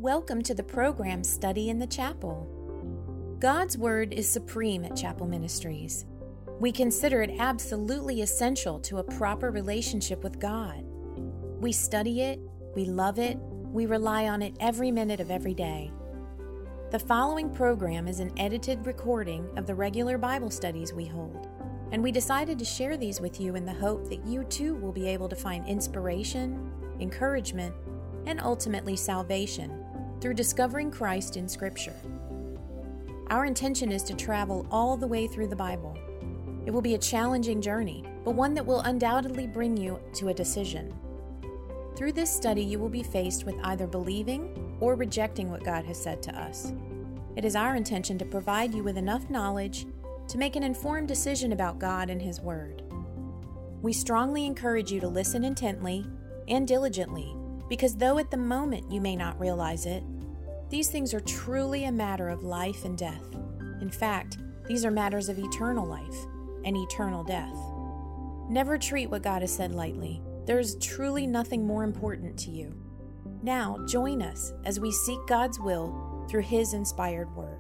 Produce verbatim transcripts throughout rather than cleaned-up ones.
Welcome to the program Study in the Chapel. God's Word is supreme at Chapel Ministries. We consider it absolutely essential to a proper relationship with God. We study it, we love it, we rely on it every minute of every day. The following program is an edited recording of the regular Bible studies we hold, and we decided to share these with you in the hope that you too will be able to find inspiration, encouragement, and ultimately salvation through discovering Christ in Scripture. Our intention is to travel all the way through the Bible. It will be a challenging journey, but one that will undoubtedly bring you to a decision. Through this study, you will be faced with either believing or rejecting what God has said to us. It is our intention to provide you with enough knowledge to make an informed decision about God and His Word. We strongly encourage you to listen intently and diligently, because though at the moment you may not realize it, these things are truly a matter of life and death. In fact, these are matters of eternal life and eternal death. Never treat what God has said lightly. There is truly nothing more important to you. Now, join us as we seek God's will through His inspired Word.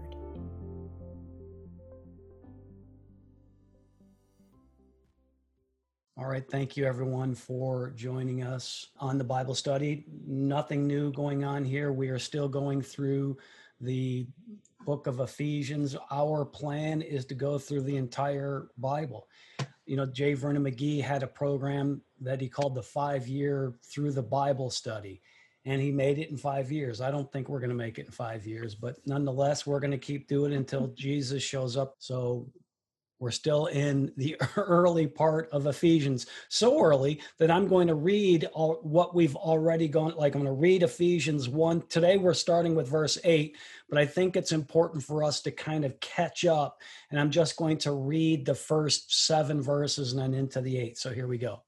All right, thank you everyone for joining us on the Bible study. Nothing new going on here. We are still going through the book of Ephesians. Our plan is to go through the entire Bible. You know, J. Vernon McGee had a program that he called the five-year Through the Bible study, and he made it in five years. I don't think we're going to make it in five years, but nonetheless, we're going to keep doing it until Jesus shows up. So we're still in the early part of Ephesians, so early that I'm going to read all, what we've already gone, like I'm going to read Ephesians one. Today we're starting with verse eight, but I think it's important for us to kind of catch up, and I'm just going to read the first seven verses and then into the eighth. So here we go.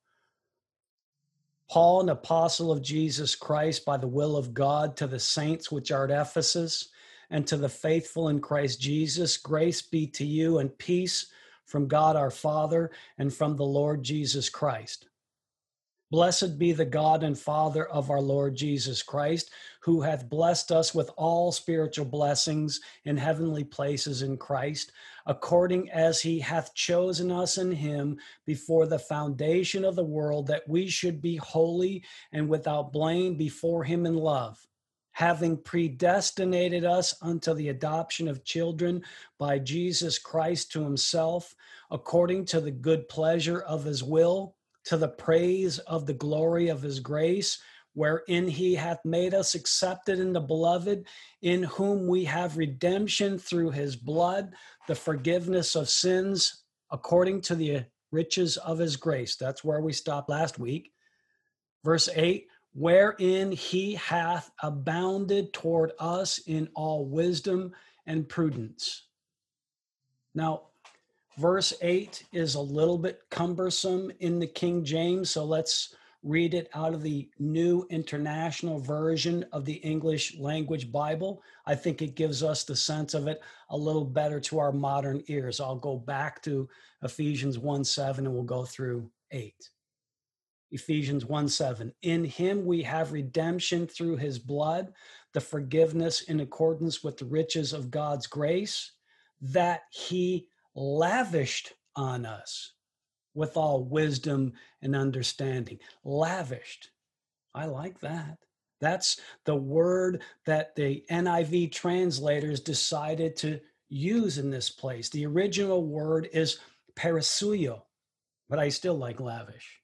Paul, an apostle of Jesus Christ by the will of God, to the saints which are at Ephesus, and to the faithful in Christ Jesus, grace be to you and peace from God our Father and from the Lord Jesus Christ. Blessed be the God and Father of our Lord Jesus Christ, who hath blessed us with all spiritual blessings in heavenly places in Christ, according as he hath chosen us in him before the foundation of the world, that we should be holy and without blame before him in love, having predestinated us unto the adoption of children by Jesus Christ to himself, according to the good pleasure of his will, to the praise of the glory of his grace, wherein he hath made us accepted in the beloved, in whom we have redemption through his blood, the forgiveness of sins, according to the riches of his grace. That's where we stopped last week. Verse eight, wherein he hath abounded toward us in all wisdom and prudence. Now, verse eight is a little bit cumbersome in the King James, so let's read it out of the New International Version of the English Language Bible. I think it gives us the sense of it a little better to our modern ears. I'll go back to Ephesians one seven and we'll go through eight. Ephesians one seven, in him we have redemption through his blood, the forgiveness in accordance with the riches of God's grace, that he lavished on us with all wisdom and understanding. Lavished. I like that. That's the word that the N I V translators decided to use in this place. The original word is parasuio, but I still like lavish.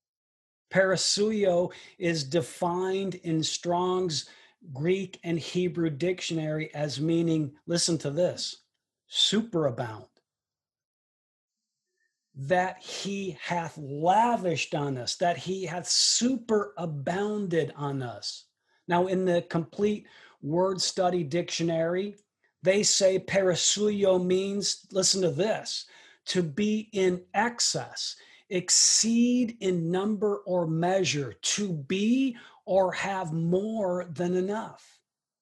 Parasuio is defined in Strong's Greek and Hebrew dictionary as meaning, listen to this, superabound. That he hath lavished on us, that he hath superabounded on us. Now, in the Complete Word Study Dictionary, they say parasuio means, listen to this, to be in excess, exceed in number or measure, to be or have more than enough.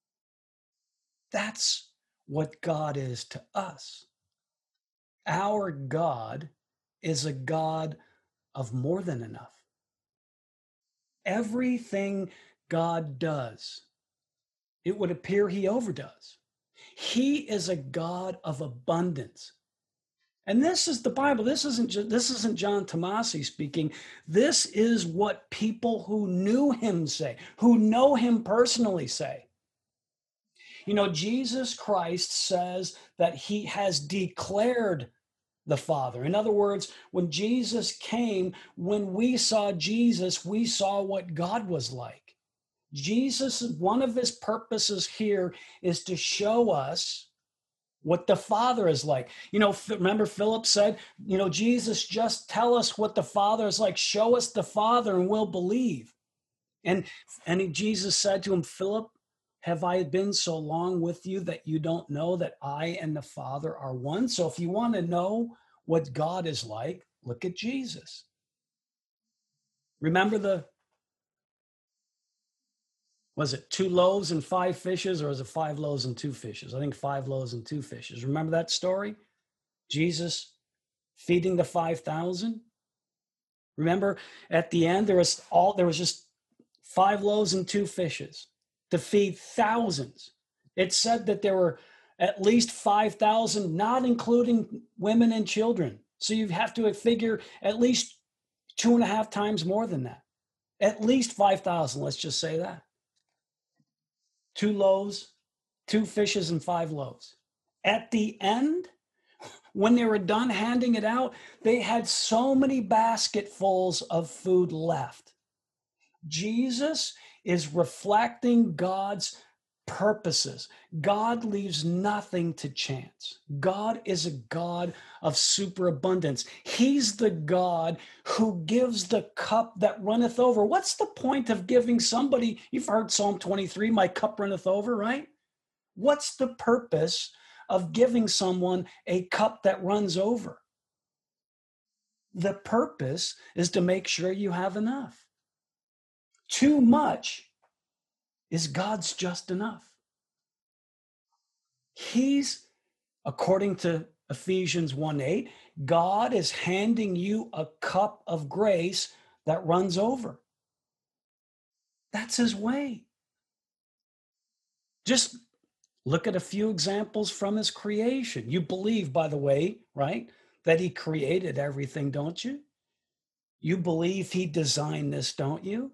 That's what God is to us. Our God is a God of more than enough. Everything God does it would appear he overdoes. He is a God of abundance. And this is the Bible. This isn't, this isn't John Tomasi speaking. This is what people who knew him say, who know him personally say. You know, Jesus Christ says that he has declared the Father. In other words, when Jesus came, when we saw Jesus, we saw what God was like. Jesus, one of his purposes here is to show us what the Father is like. You know, remember Philip said, you know, Jesus, just tell us what the Father is like. Show us the Father and we'll believe. And, and he, Jesus said to him, Philip, have I been so long with you that you don't know that I and the Father are one? So if you want to know what God is like, look at Jesus. Remember the, was it two loaves and five fishes, or was it five loaves and two fishes? I think five loaves and two fishes. Remember that story? Jesus feeding the five thousand. Remember at the end, there was all, there was just five loaves and two fishes to feed thousands. It said that there were at least five thousand, not including women and children. So you have to figure at least two and a half times more than that. At least five thousand, let's just say that. Two loaves, two fishes, and five loaves. At the end, when they were done handing it out, they had so many basketfuls of food left. Jesus is reflecting God's purposes. God leaves nothing to chance. God is a God of superabundance. He's the God who gives the cup that runneth over. What's the point of giving somebody, you've heard Psalm twenty-three, my cup runneth over, right? What's the purpose of giving someone a cup that runs over? The purpose is to make sure you have enough. Too much is God's just enough. He's, according to Ephesians one eight, God is handing you a cup of grace that runs over. That's his way. Just look at a few examples from his creation. You believe, by the way, right, that he created everything, don't you? You believe he designed this, don't you?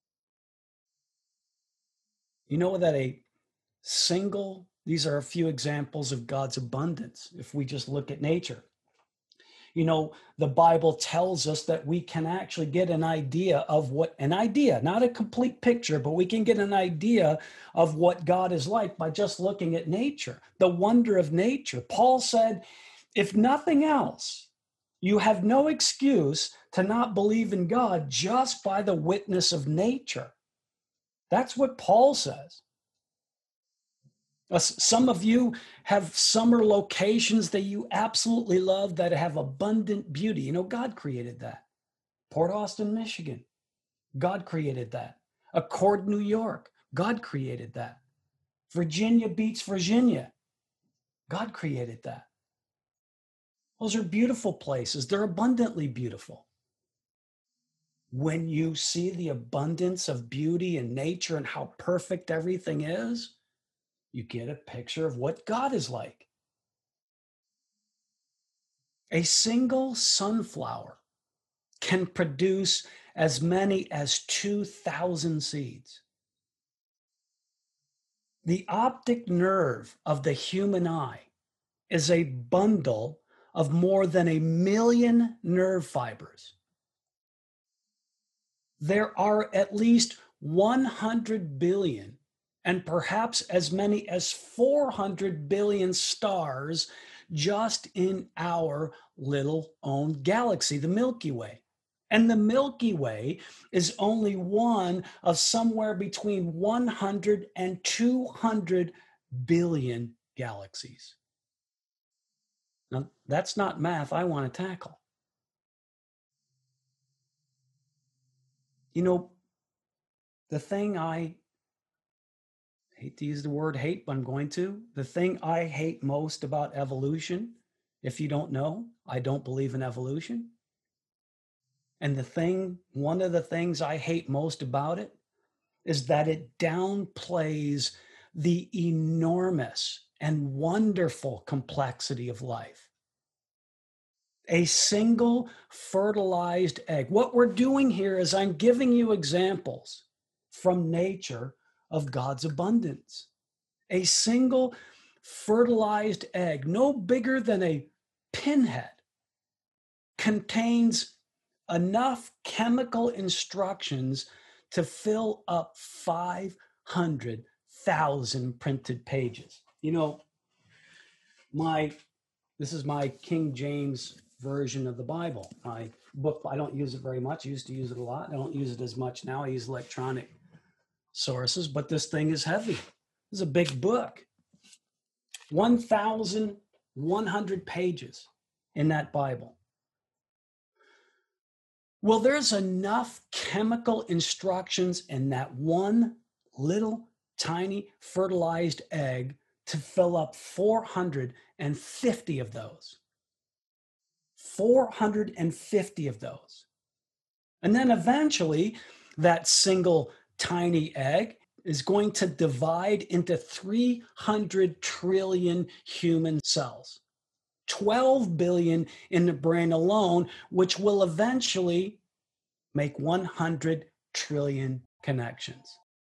You know that a single, these are a few examples of God's abundance. If we just look at nature, you know, the Bible tells us that we can actually get an idea of what, an idea, not a complete picture, but we can get an idea of what God is like by just looking at nature, the wonder of nature. Paul said, if nothing else, you have no excuse to not believe in God just by the witness of nature. That's what Paul says. Some of you have summer locations that you absolutely love that have abundant beauty. You know, God created that. Port Austin, Michigan, God created that. Accord, New York, God created that. Virginia Beach, Virginia, God created that. Those are beautiful places. They're abundantly beautiful. When you see the abundance of beauty in nature and how perfect everything is, you get a picture of what God is like. A single sunflower can produce as many as two thousand seeds. The optic nerve of the human eye is a bundle of more than a million nerve fibers. There are at least one hundred billion and perhaps as many as four hundred billion stars just in our little own galaxy, the Milky Way. And the Milky Way is only one of somewhere between one hundred and two hundred billion galaxies. Now, that's not math I want to tackle. You know, the thing I hate to use the word hate, but I'm going to. The thing I hate most about evolution, if you don't know, I don't believe in evolution. And the thing, one of the things I hate most about it is that it downplays the enormous and wonderful complexity of life. A single fertilized egg. What we're doing here is I'm giving you examples from nature of God's abundance. A single fertilized egg, no bigger than a pinhead, contains enough chemical instructions to fill up five hundred thousand printed pages. You know, my this is my King James version of the Bible. My book, I don't use it very much. I used to use it a lot. I don't use it as much now. I use electronic sources, but this thing is heavy. This is a big book. one thousand one hundred pages in that Bible. Well, there's enough chemical instructions in that one little tiny fertilized egg to fill up four hundred fifty of those. four hundred fifty of those. And then eventually that single tiny egg is going to divide into three hundred trillion human cells. twelve billion in the brain alone, which will eventually make one hundred trillion connections.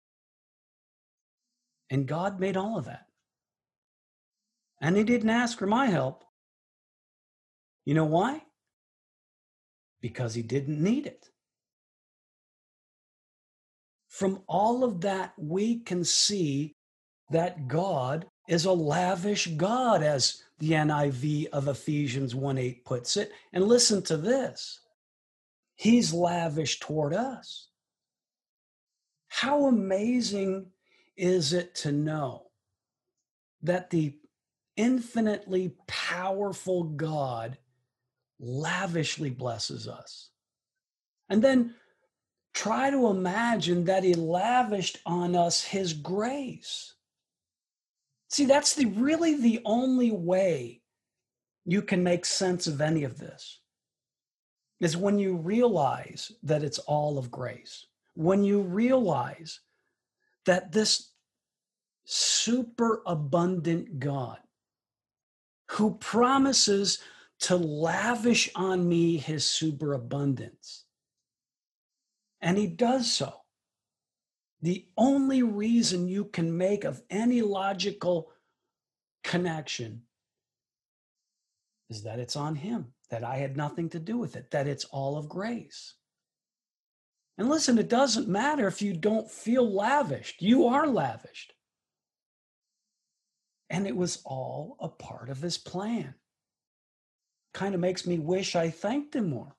And God made all of that. And he didn't ask for my help. You know why? Because he didn't need it. From all of that, we can see that God is a lavish God, as the N I V of Ephesians one eight puts it. And listen to this. He's lavish toward us. How amazing is it to know that the infinitely powerful God lavishly blesses us? And then try to imagine that he lavished on us his grace. See, that's the really the only way you can make sense of any of this, is when you realize that it's all of grace. When you realize that this super abundant God who promises to lavish on me his superabundance, and he does so. The only reason you can make of any logical connection is that it's on him, that I had nothing to do with it, that it's all of grace. And listen, it doesn't matter if you don't feel lavished. You are lavished. And it was all a part of his plan. Kind of makes me wish I thanked him more.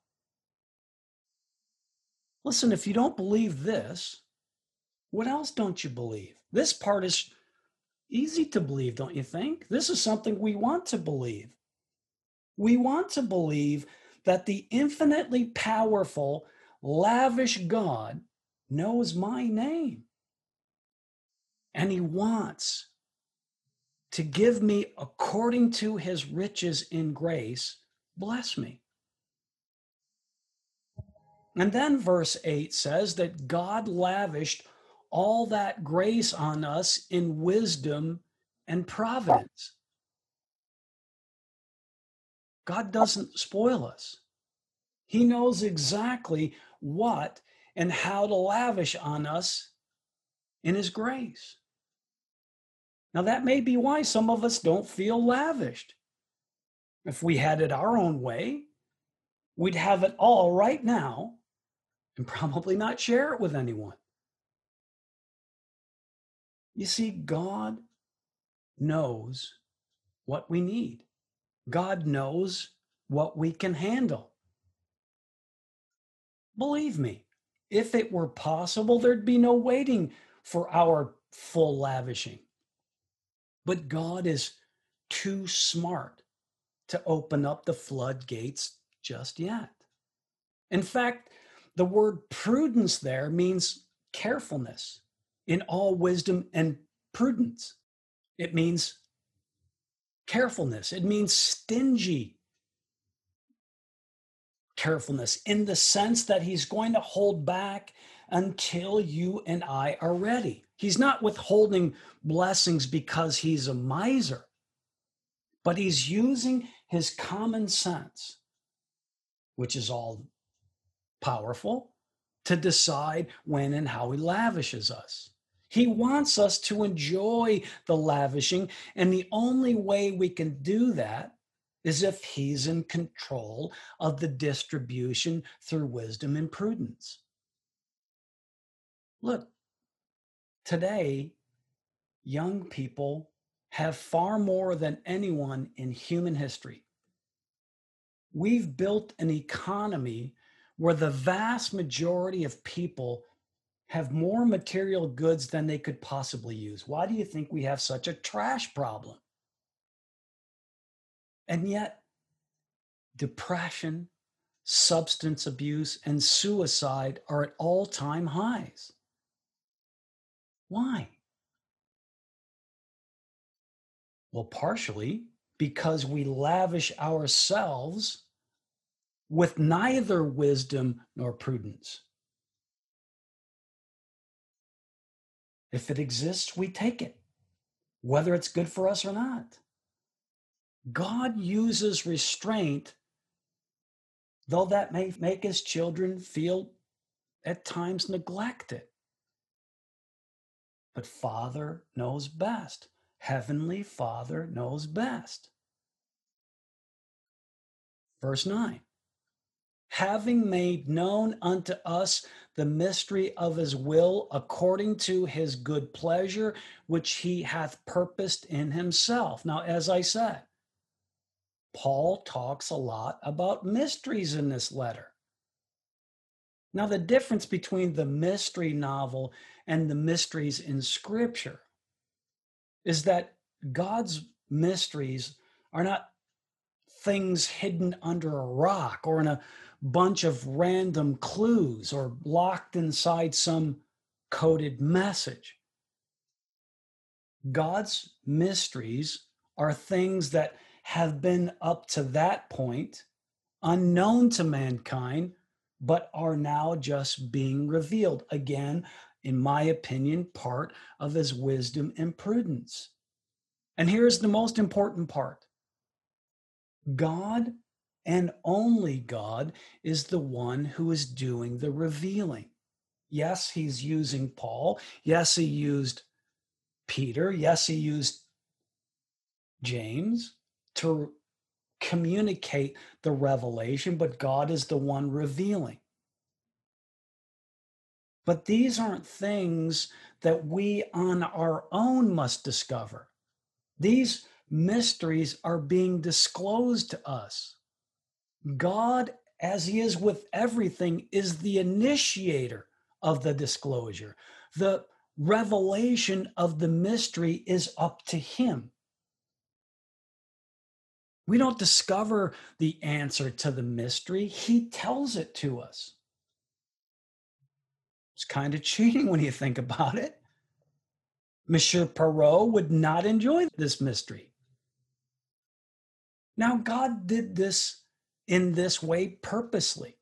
Listen, if you don't believe this, what else don't you believe? This part is easy to believe, don't you think? This is something we want to believe. We want to believe that the infinitely powerful, lavish God knows my name. And he wants to give me, according to his riches in grace, bless me. And then verse eight says that God lavished all that grace on us in wisdom and providence. God doesn't spoil us. He knows exactly what and how to lavish on us in his grace. Now, that may be why some of us don't feel lavished. If we had it our own way, we'd have it all right now and probably not share it with anyone. You see, God knows what we need. God knows what we can handle. Believe me, if it were possible, there'd be no waiting for our full lavishing. But God is too smart to open up the floodgates just yet. In fact, the word prudence there means carefulness in all wisdom and prudence. It means carefulness. It means stingy carefulness, in the sense that he's going to hold back until you and I are ready. He's not withholding blessings because he's a miser, but he's using his common sense, which is all powerful, to decide when and how he lavishes us. He wants us to enjoy the lavishing, and the only way we can do that is if he's in control of the distribution through wisdom and prudence. Look, today, young people have far more than anyone in human history. We've built an economy where the vast majority of people have more material goods than they could possibly use. Why do you think we have such a trash problem? And yet, depression, substance abuse, and suicide are at all-time highs. Why? Well, partially because we lavish ourselves with neither wisdom nor prudence. If it exists, we take it, whether it's good for us or not. God uses restraint, though that may make his children feel at times neglected. But Father knows best. Heavenly Father knows best. Verse nine, having made known unto us the mystery of his will according to his good pleasure, which he hath purposed in himself. Now, as I said, Paul talks a lot about mysteries in this letter. Now, the difference between the mystery novel and the mysteries in Scripture is that God's mysteries are not things hidden under a rock or in a bunch of random clues or locked inside some coded message. God's mysteries are things that have been up to that point unknown to mankind, but are now just being revealed. Again, in my opinion, part of his wisdom and prudence. And here's the most important part. God and only God is the one who is doing the revealing. Yes, he's using Paul. Yes, he used Peter. Yes, he used James to communicate the revelation, but God is the one revealing. But these aren't things that we on our own must discover. These mysteries are being disclosed to us. God, as he is with everything, is the initiator of the disclosure. The revelation of the mystery is up to him. We don't discover the answer to the mystery. He tells it to us. It's kind of cheating when you think about it. Monsieur Perrault would not enjoy this mystery. Now, God did this in this way purposely.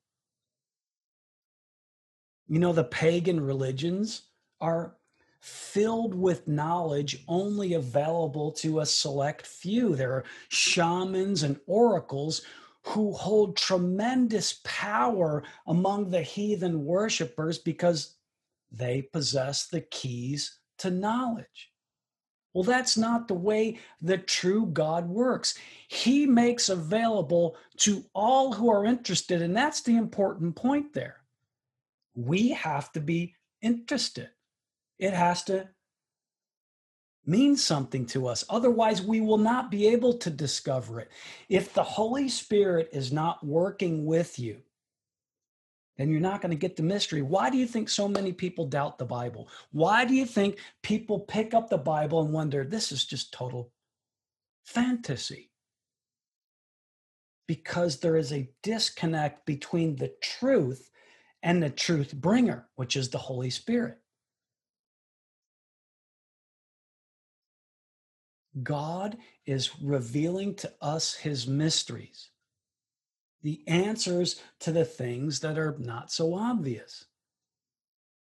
You know, the pagan religions are filled with knowledge only available to a select few. There are shamans and oracles who hold tremendous power among the heathen worshipers because they possess the keys to knowledge. Well, that's not the way the true God works. He makes available to all who are interested, and that's the important point there. We have to be interested. It has to mean something to us. Otherwise, we will not be able to discover it. If the Holy Spirit is not working with you, then you're not going to get the mystery. Why do you think so many people doubt the Bible? Why do you think people pick up the Bible and wonder, this is just total fantasy? Because there is a disconnect between the truth and the truth bringer, which is the Holy Spirit. God is revealing to us his mysteries, the answers to the things that are not so obvious.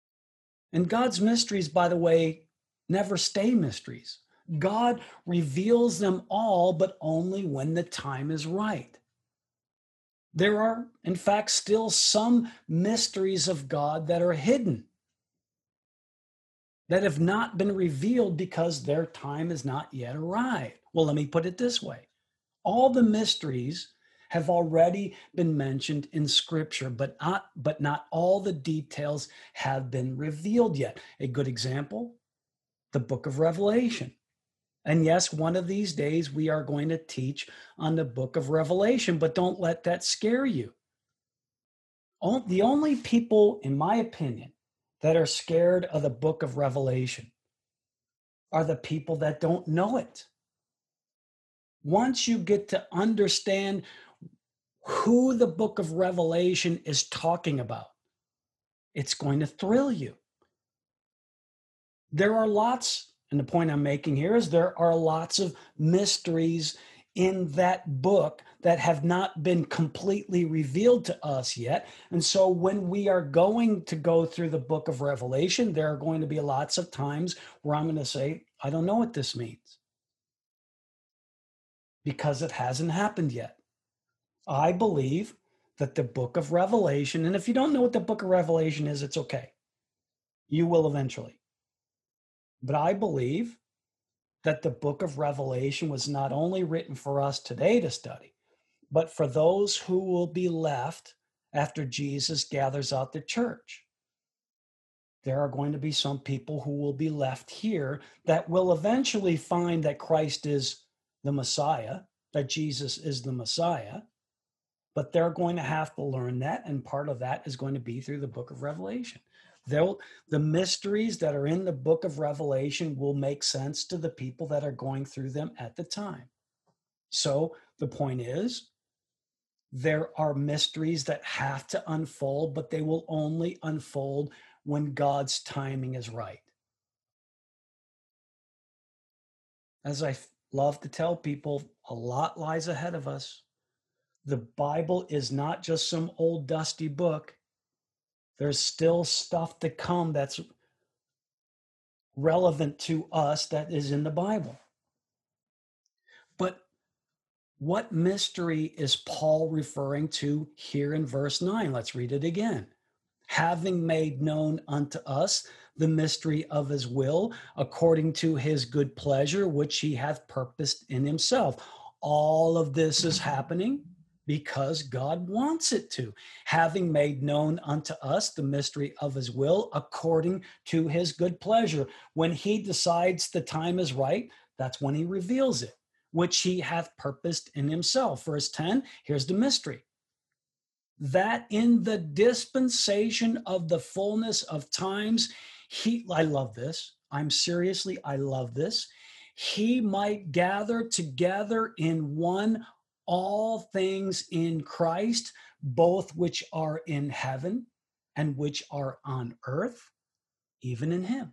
And God's mysteries, by the way, never stay mysteries. God reveals them all, but only when the time is right. There are, in fact, still some mysteries of God that are hidden, that have not been revealed because their time has not yet arrived. Well, let me put it this way. All the mysteries have already been mentioned in Scripture, but not, but not all the details have been revealed yet. A good example, the book of Revelation. And yes, one of these days we are going to teach on the book of Revelation, but don't let that scare you. The only people, in my opinion, that are scared of the book of Revelation are the people that don't know it. Once you get to understand who the book of Revelation is talking about, it's going to thrill you. There are lots, and the point I'm making here is there are lots of mysteries in that book that have not been completely revealed to us yet. And so when we are going to go through the book of Revelation, there are going to be lots of times where I'm going to say, I don't know what this means, because it hasn't happened yet. I believe that the book of Revelation, and if you don't know what the book of Revelation is, it's okay. You will eventually. But I believe that the book of Revelation was not only written for us today to study, but for those who will be left after Jesus gathers out the church. There are going to be some people who will be left here that will eventually find that Christ is the Messiah, that Jesus is the Messiah, but they're going to have to learn that, and part of that is going to be through the book of Revelation. They'll, the mysteries that are in the book of Revelation will make sense to the people that are going through them at the time. So the point is, there are mysteries that have to unfold, but they will only unfold when God's timing is right. As I love to tell people, a lot lies ahead of us. The Bible is not just some old dusty book. There's still stuff to come that's relevant to us that is in the Bible. But what mystery is Paul referring to here in verse nine? Let's read it again. Having made known unto us the mystery of his will, according to his good pleasure, which he hath purposed in himself. All of this is happening because God wants it to. Having made known unto us the mystery of his will, according to his good pleasure. When he decides the time is right, that's when he reveals it, which he hath purposed in himself. Verse ten, here's the mystery. That in the dispensation of the fullness of times, he, I love this. I'm seriously, I love this. He might gather together in one all things in Christ, both which are in heaven and which are on earth, even in him.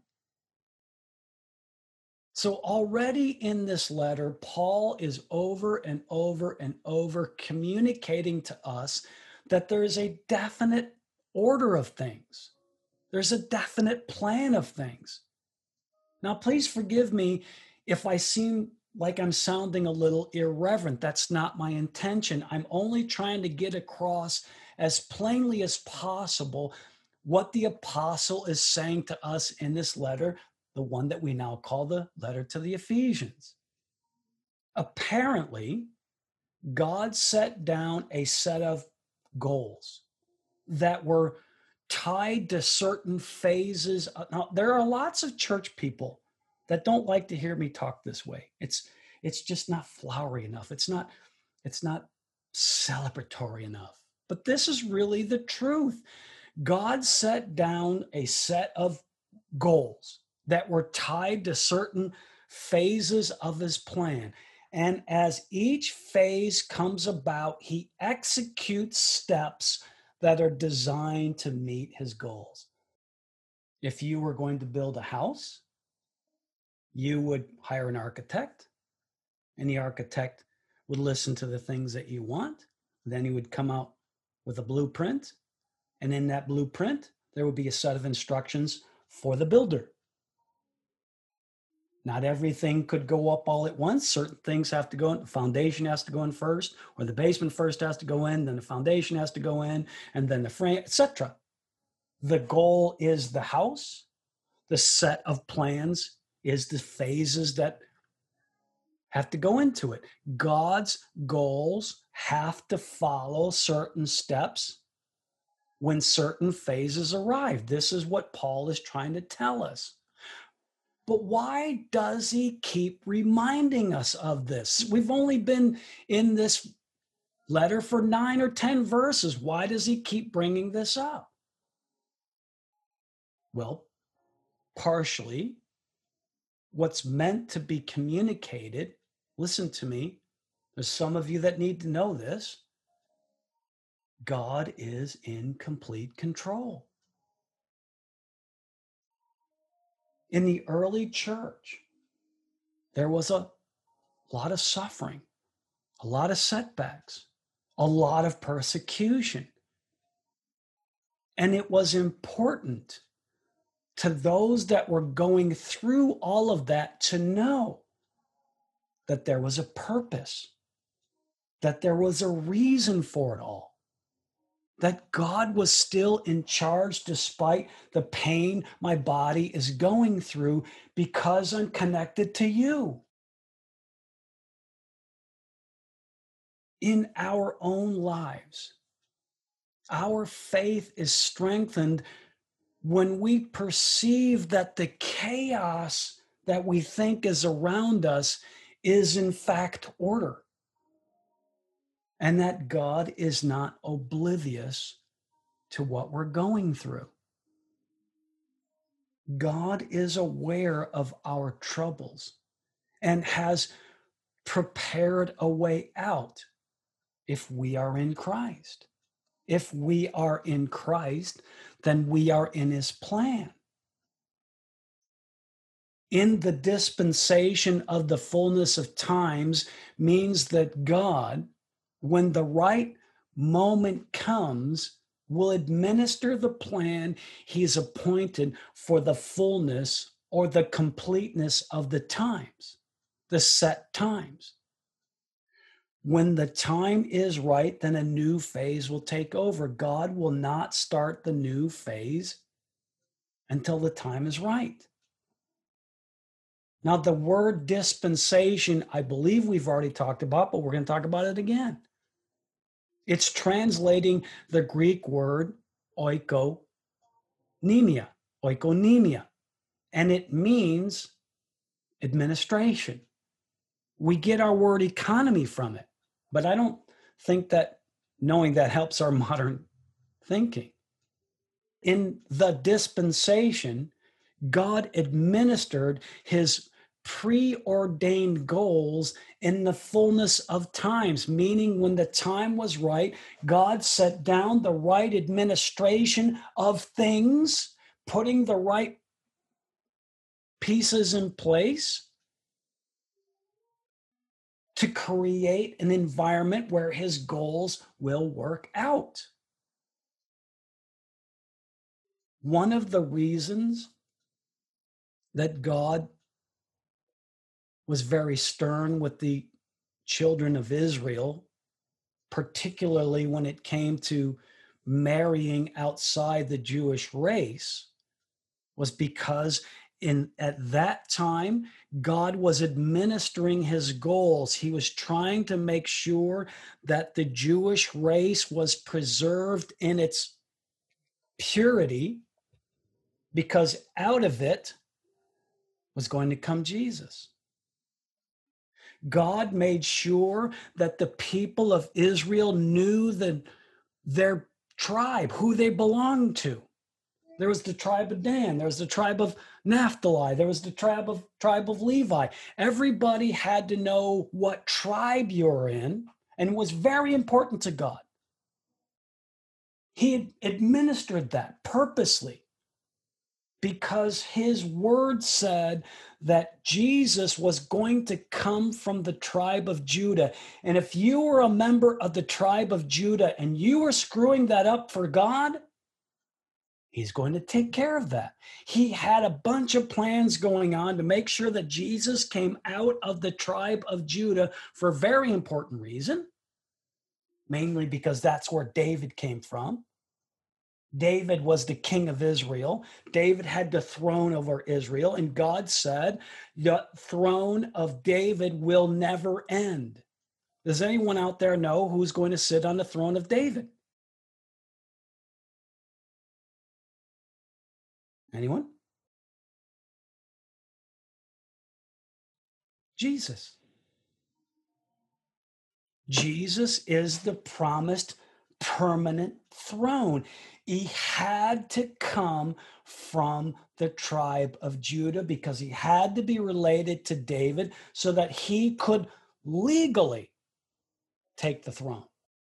So already in this letter, Paul is over and over and over communicating to us that there is a definite order of things. There's a definite plan of things. Now, please forgive me if I seem like I'm sounding a little irreverent. That's not my intention. I'm only trying to get across as plainly as possible what the apostle is saying to us in this letter, the one that we now call the letter to the Ephesians. Apparently, God set down a set of goals that were tied to certain phases. Now, there are lots of church people that don't like to hear me talk this way. It's it's just not flowery enough. It's not it's not celebratory enough. But this is really the truth. God set down a set of goals that were tied to certain phases of his plan. And as each phase comes about, he executes steps that are designed to meet his goals. If you were going to build a house, you would hire an architect, and the architect would listen to the things that you want. Then he would come out with a blueprint, and in that blueprint, there would be a set of instructions for the builder. Not everything could go up all at once. Certain things have to go in. The foundation has to go in first, or the basement first has to go in, then the foundation has to go in, and then the frame, et cetera. The goal is the house. The set of plans is the phases that have to go into it. God's goals have to follow certain steps when certain phases arrive. This is what Paul is trying to tell us. But why does he keep reminding us of this? We've only been in this letter for nine or ten verses. Why does he keep bringing this up? Well, partially, what's meant to be communicated, listen to me, there's some of you that need to know this. God is in complete control. In the early church, there was a lot of suffering, a lot of setbacks, a lot of persecution. And it was important to those that were going through all of that to know that there was a purpose, that there was a reason for it all, that God was still in charge despite the pain my body is going through because I'm connected to you. In our own lives, our faith is strengthened when we perceive that the chaos that we think is around us is in fact order, and that God is not oblivious to what we're going through. God is aware of our troubles and has prepared a way out if we are in Christ. If we are in Christ, then we are in his plan. In the dispensation of the fullness of times means that God, when the right moment comes, will administer the plan he's appointed for the fullness or the completeness of the times, the set times. When the time is right, then a new phase will take over. God will not start the new phase until the time is right. Now, the word dispensation, I believe we've already talked about, but we're going to talk about it again. It's translating the Greek word oikonomia, oikonomia, and it means administration. We get our word economy from it, but I don't think that knowing that helps our modern thinking. In the dispensation, God administered his preordained goals in the fullness of times, meaning when the time was right, God set down the right administration of things, putting the right pieces in place to create an environment where his goals will work out. One of the reasons that God was very stern with the children of Israel, particularly when it came to marrying outside the Jewish race, was because in at that time, God was administering his goals. He was trying to make sure that the Jewish race was preserved in its purity, because out of it was going to come Jesus. God made sure that the people of Israel knew the, their tribe, who they belonged to. There was the tribe of Dan, there was the tribe of Naphtali, there was the tribe of tribe of Levi. Everybody had to know what tribe you're in, and it was very important to God. He administered that purposely because his word said that Jesus was going to come from the tribe of Judah. And if you were a member of the tribe of Judah and you were screwing that up for God, He's going to take care of that. He had a bunch of plans going on to make sure that Jesus came out of the tribe of Judah for a very important reason, mainly because that's where David came from. David was the king of Israel. David had the throne over Israel, and God said, the throne of David will never end. Does anyone out there know who's going to sit on the throne of David? Anyone? Jesus. Jesus is the promised permanent throne. He had to come from the tribe of Judah because he had to be related to David so that he could legally take the throne.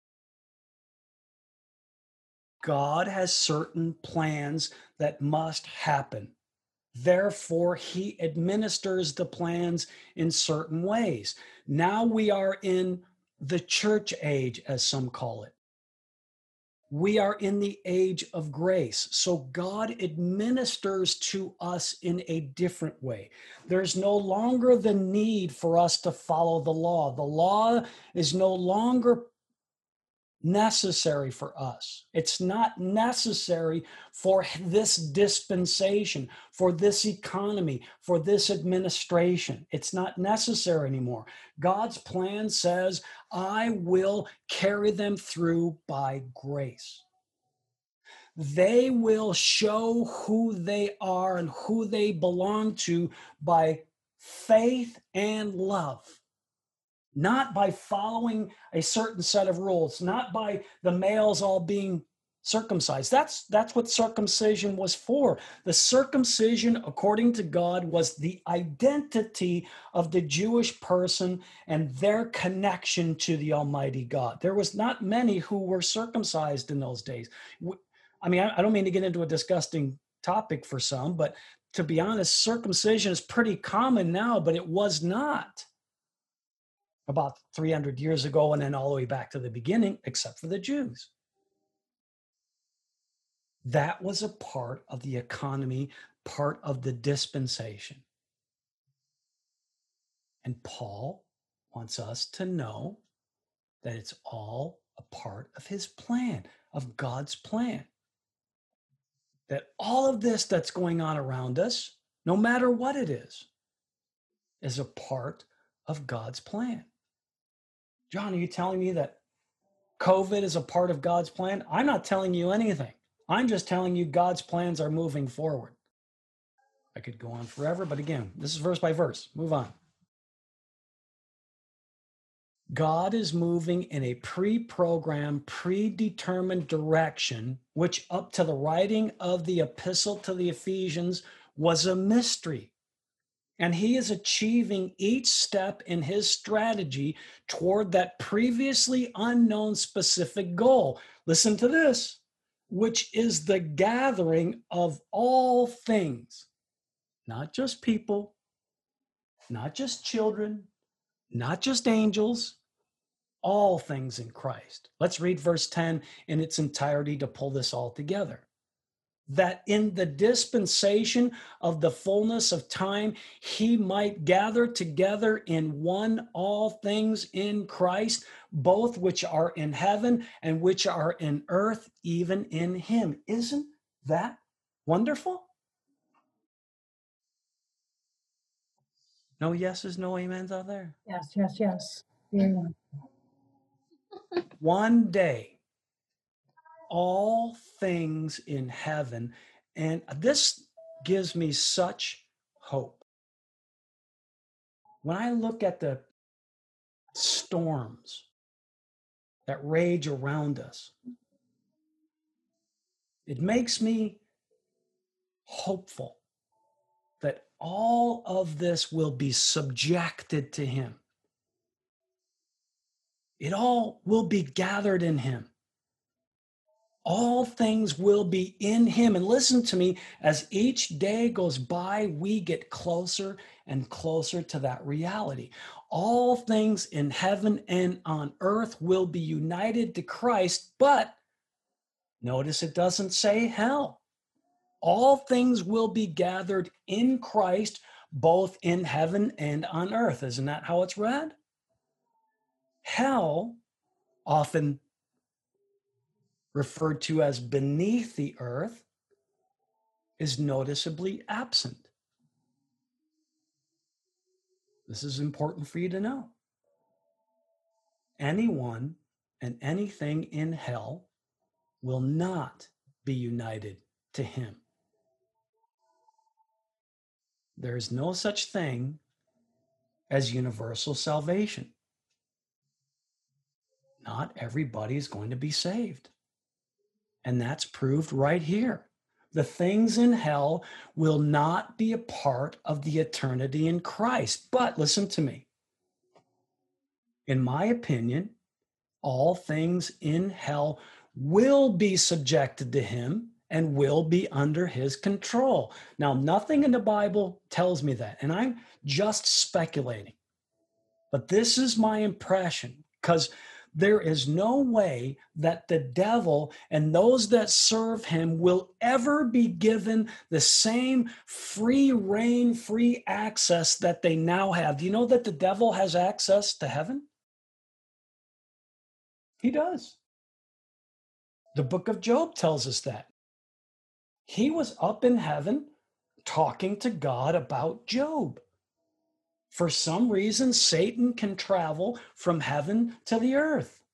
God has certain plans that must happen. Therefore, he administers the plans in certain ways. Now we are in the church age, as some call it. We are in the age of grace. So God administers to us in a different way. There's no longer the need for us to follow the law. The law is no longer necessary for us. It's not necessary for this dispensation, for this economy, for this administration. It's not necessary anymore. God's plan says, I will carry them through by grace. They will show who they are and who they belong to by faith and love. Not by following a certain set of rules, not by the males all being circumcised. That's, that's what circumcision was for. The circumcision, according to God, was the identity of the Jewish person and their connection to the Almighty God. There was not many who were circumcised in those days. I mean, I don't mean to get into a disgusting topic for some, but to be honest, circumcision is pretty common now, but it was not about three hundred years ago and then all the way back to the beginning, except for the Jews. That was a part of the economy, part of the dispensation. And Paul wants us to know that it's all a part of his plan, of God's plan. That all of this that's going on around us, no matter what it is, is a part of God's plan. John, are you telling me that COVID is a part of God's plan? I'm not telling you anything. I'm just telling you God's plans are moving forward. I could go on forever, but again, this is verse by verse. Move on. God is moving in a pre-programmed, predetermined direction, which up to the writing of the epistle to the Ephesians was a mystery. And he is achieving each step in his strategy toward that previously unknown specific goal. Listen to this, which is the gathering of all things, not just people, not just children, not just angels, all things in Christ. Let's read verse ten in its entirety to pull this all together. That in the dispensation of the fullness of time, he might gather together in one all things in Christ, both which are in heaven and which are in earth, even in him. Isn't that wonderful? No yeses, no amens out there? Yes, yes, yes. Yeah. One day, all things in heaven. And this gives me such hope. When I look at the storms that rage around us, it makes me hopeful that all of this will be subjected to him. It all will be gathered in him. All things will be in him. And listen to me, as each day goes by, we get closer and closer to that reality. All things in heaven and on earth will be united to Christ, but notice it doesn't say hell. All things will be gathered in Christ, both in heaven and on earth. Isn't that how it's read? Hell, often referred to as beneath the earth, is noticeably absent. This is important for you to know. Anyone and anything in hell will not be united to him. There is no such thing as universal salvation. Not everybody is going to be saved. And that's proved right here. The things in hell will not be a part of the eternity in Christ. But listen to me. In my opinion, all things in hell will be subjected to him and will be under his control. Now, nothing in the Bible tells me that, and I'm just speculating. But this is my impression, because there is no way that the devil and those that serve him will ever be given the same free reign, free access that they now have. Do you know that the devil has access to heaven? He does. The book of Job tells us that. He was up in heaven talking to God about Job. For some reason, Satan can travel from heaven to the earth.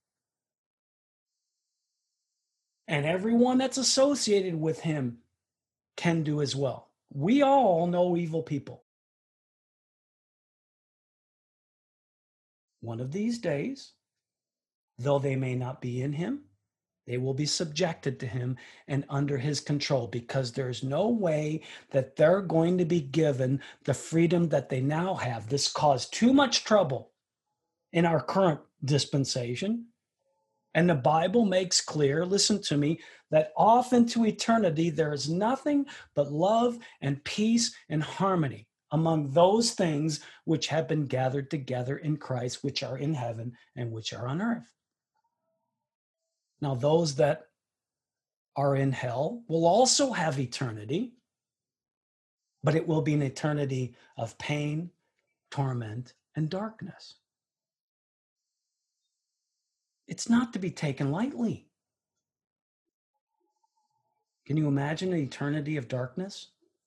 And everyone that's associated with him can do as well. We all know evil people. One of these days, though they may not be in him, they will be subjected to him and under his control, because there's no way that they're going to be given the freedom that they now have. This caused too much trouble in our current dispensation. And the Bible makes clear, listen to me, that off into eternity, there is nothing but love and peace and harmony among those things which have been gathered together in Christ, which are in heaven and which are on earth. Now, those that are in hell will also have eternity, but it will be an eternity of pain, torment, and darkness. It's not to be taken lightly. Can you imagine an eternity of darkness?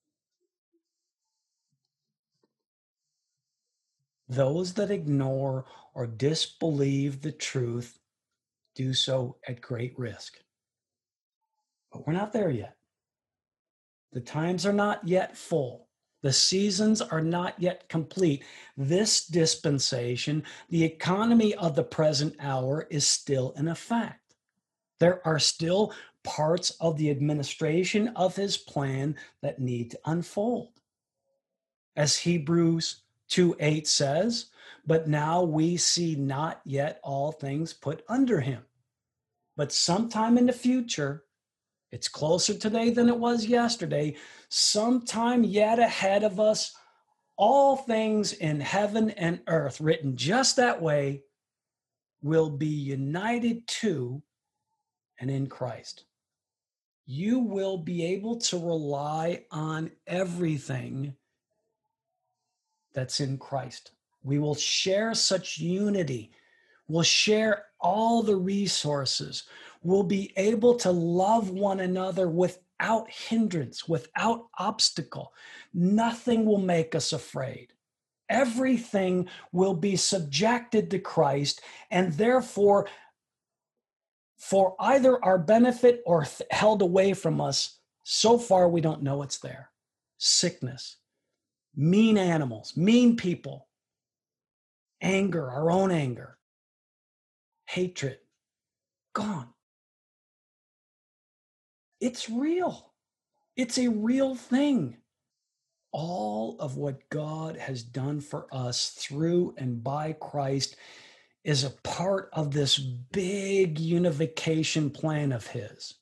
Those that ignore or disbelieve the truth do so at great risk. But we're not there yet. The times are not yet full. The seasons are not yet complete. This dispensation, the economy of the present hour, is still in effect. There are still parts of the administration of his plan that need to unfold. As Hebrews two eight says, but now we see not yet all things put under him. But sometime in the future, it's closer today than it was yesterday, sometime yet ahead of us, all things in heaven and earth, written just that way, will be united to and in Christ. You will be able to rely on everything that's in Christ. We will share such unity. We'll share all the resources. We'll be able to love one another without hindrance, without obstacle. Nothing will make us afraid. Everything will be subjected to Christ, and therefore, for either our benefit or th- held away from us, so far we don't know it's there. Sickness, mean animals, mean people, anger, our own anger, hatred, gone. It's real. It's a real thing. All of what God has done for us through and by Christ is a part of this big unification plan of his.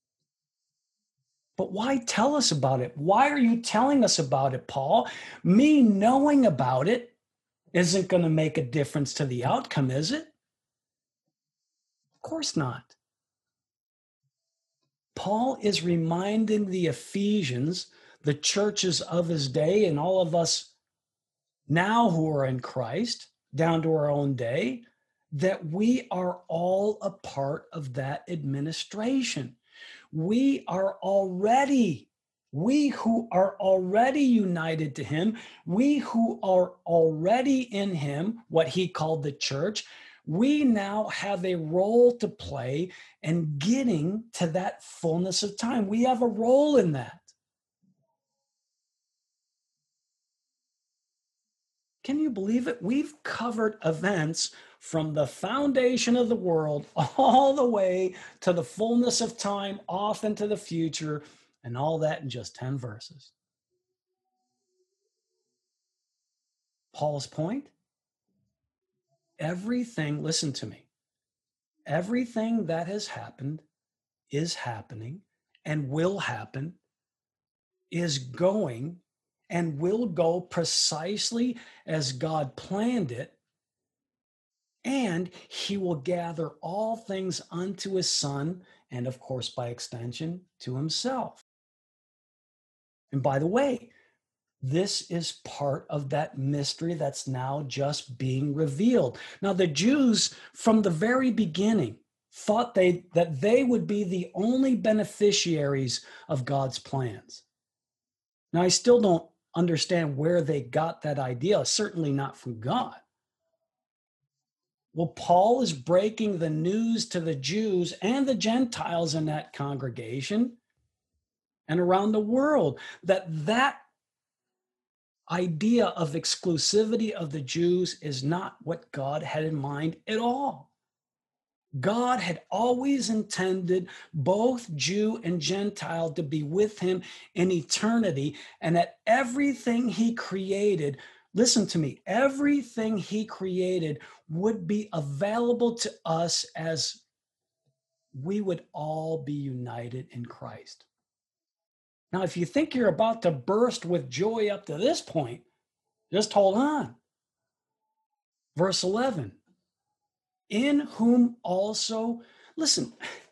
But why tell us about it? Why are you telling us about it, Paul? Me knowing about it isn't going to make a difference to the outcome, is it? Of course not. Paul is reminding the Ephesians, the churches of his day, and all of us now who are in Christ, down to our own day, that we are all a part of that administration. We are already, we who are already united to him, we who are already in him, what he called the church, we now have a role to play in getting to that fullness of time. We have a role in that. Can you believe it? We've covered events from the foundation of the world all the way to the fullness of time, off into the future, and all that in just ten verses. Paul's point? Everything, listen to me, everything that has happened, is happening, and will happen, is going and will go precisely as God planned it, and he will gather all things unto his Son, and of course, by extension, to himself. And by the way, this is part of that mystery that's now just being revealed. Now, the Jews, from the very beginning, thought they that they would be the only beneficiaries of God's plans. Now, I still don't understand where they got that idea, certainly not from God. Well, Paul is breaking the news to the Jews and the Gentiles in that congregation and around the world that that idea of exclusivity of the Jews is not what God had in mind at all. God had always intended both Jew and Gentile to be with him in eternity, and that everything he created, listen to me, everything he created would be available to us as we would all be united in Christ. Now, if you think you're about to burst with joy up to this point, just hold on. Verse eleven, in whom also, listen,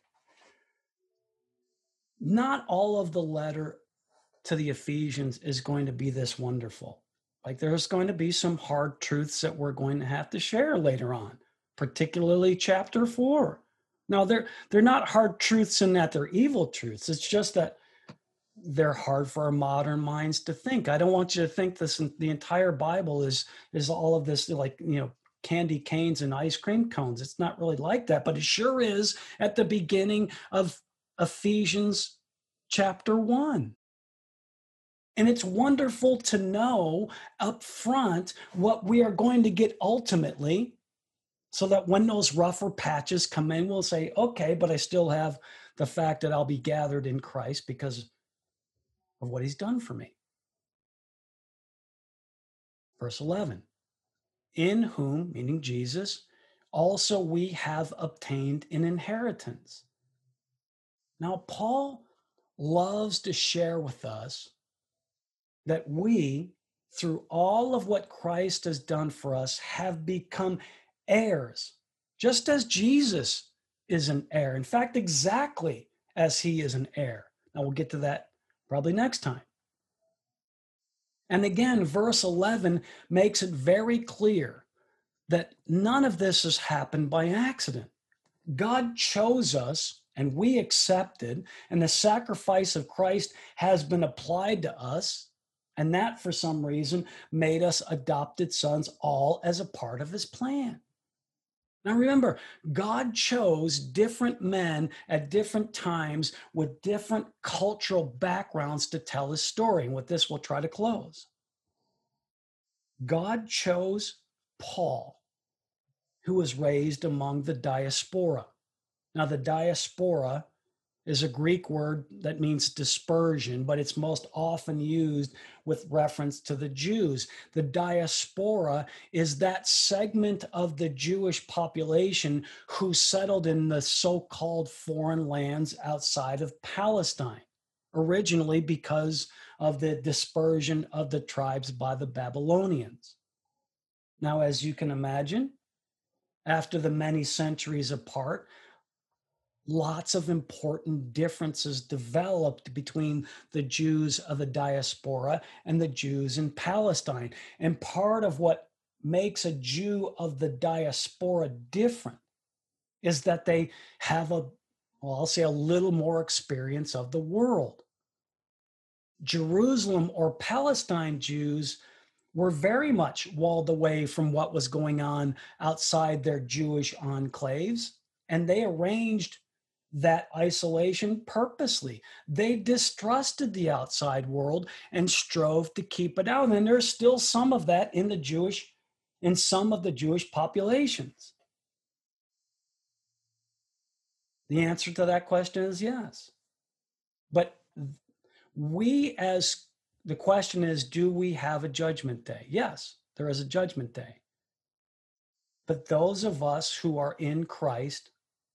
not all of the letter to the Ephesians is going to be this wonderful. Like there's going to be some hard truths that we're going to have to share later on, particularly chapter four. Now, they're, they're not hard truths in that they're evil truths. It's just that they're hard for our modern minds to think. I don't want you to think this, the entire Bible is, is all of this, like, you know, candy canes and ice cream cones. It's not really like that, but it sure is at the beginning of Ephesians chapter one. And it's wonderful to know up front what we are going to get ultimately, so that when those rougher patches come in, we'll say, okay, but I still have the fact that I'll be gathered in Christ because of what he's done for me. Verse eleven, in whom, meaning Jesus, also we have obtained an inheritance. Now, Paul loves to share with us that we, through all of what Christ has done for us, have become heirs, just as Jesus is an heir. In fact, exactly as he is an heir. Now, we'll get to that probably next time. And again, verse eleven makes it very clear that none of this has happened by accident. God chose us and we accepted, and the sacrifice of Christ has been applied to us, and that for some reason made us adopted sons, all as a part of his plan. Now remember, God chose different men at different times with different cultural backgrounds to tell his story. And with this, we'll try to close. God chose Paul, who was raised among the diaspora. Now, the diaspora is a Greek word that means dispersion, but it's most often used with reference to the Jews. The diaspora is that segment of the Jewish population who settled in the so-called foreign lands outside of Palestine, originally because of the dispersion of the tribes by the Babylonians. Now, as you can imagine, after the many centuries apart, lots of important differences developed between the Jews of the diaspora and the Jews in Palestine. And part of what makes a Jew of the diaspora different is that they have a, well, I'll say a little more experience of the world. Jerusalem or Palestine Jews were very much walled away from what was going on outside their Jewish enclaves, and they arranged that isolation purposely. They distrusted the outside world and strove to keep it out. And there's still some of that in the Jewish, in some of the Jewish populations. The answer to that question is yes. But we, as the question is, do we have a judgment day? Yes, there is a judgment day. But those of us who are in Christ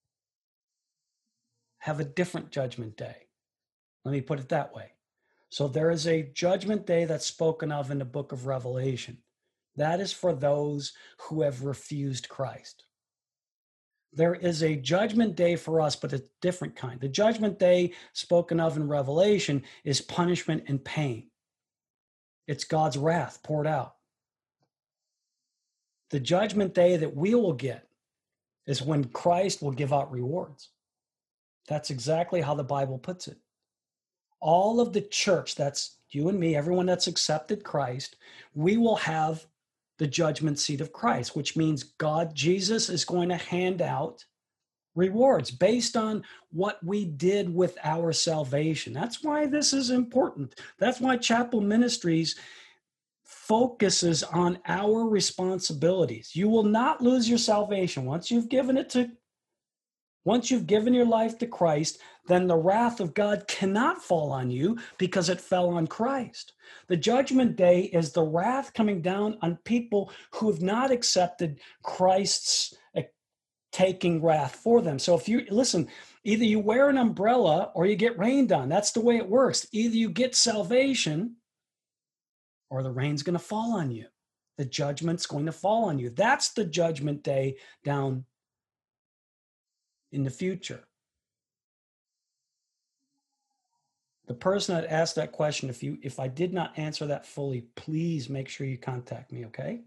have a different judgment day. Let me put it that way. So there is a judgment day that's spoken of in the book of Revelation. That is for those who have refused Christ. There is a judgment day for us, but a different kind. The judgment day spoken of in Revelation is punishment and pain. It's God's wrath poured out. The judgment day that we will get is when Christ will give out rewards. That's exactly how the Bible puts it. All of the church, that's you and me, everyone that's accepted Christ, we will have the judgment seat of Christ, which means God, Jesus, is going to hand out rewards based on what we did with our salvation. That's why this is important. That's why Chapel Ministries focuses on our responsibilities. You will not lose your salvation once you've given it to Once you've given your life to Christ, then the wrath of God cannot fall on you because it fell on Christ. The judgment day is the wrath coming down on people who have not accepted Christ's taking wrath for them. So if you, listen, either you wear an umbrella or you get rained on. That's the way it works. Either you get salvation or the rain's going to fall on you. The judgment's going to fall on you. That's the judgment day down in the future. The person that asked that question, if you if I did not answer that fully, please make sure you contact me, okay?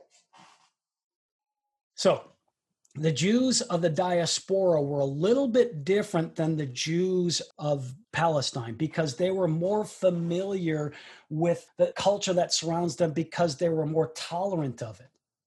So, the Jews of the diaspora were a little bit different than the Jews of Palestine because they were more familiar with the culture that surrounds them because they were more tolerant of it.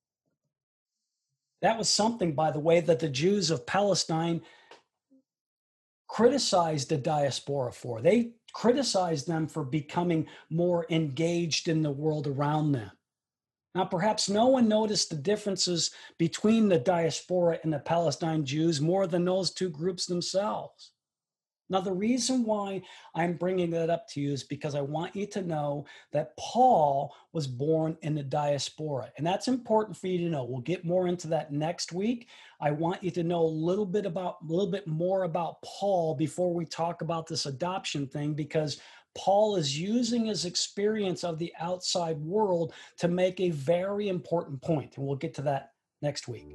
That was something, by the way, that the Jews of Palestine criticized the diaspora for. They criticized them for becoming more engaged in the world around them. Now, perhaps no one noticed the differences between the diaspora and the Palestine Jews more than those two groups themselves. Now, the reason why I'm bringing that up to you is because I want you to know that Paul was born in the diaspora, and that's important for you to know. We'll get more into that next week. I want you to know a little bit about, a little bit more about Paul before we talk about this adoption thing, because Paul is using his experience of the outside world to make a very important point, and we'll get to that next week.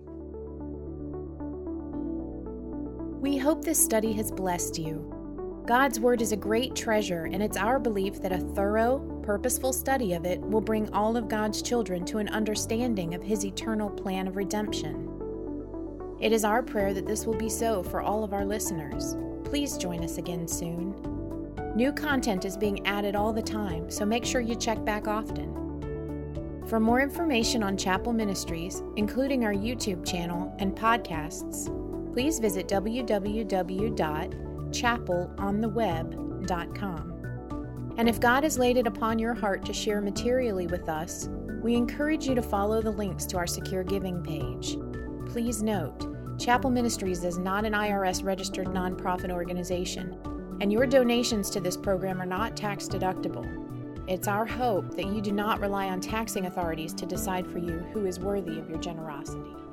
We hope this study has blessed you. God's Word is a great treasure, and it's our belief that a thorough, purposeful study of it will bring all of God's children to an understanding of His eternal plan of redemption. It is our prayer that this will be so for all of our listeners. Please join us again soon. New content is being added all the time, so make sure you check back often. For more information on Chapel Ministries, including our YouTube channel and podcasts, please visit w w w dot chapel on the web dot com. And if God has laid it upon your heart to share materially with us, we encourage you to follow the links to our secure giving page. Please note, Chapel Ministries is not an I R S-registered nonprofit organization, and your donations to this program are not tax deductible. It's our hope that you do not rely on taxing authorities to decide for you who is worthy of your generosity.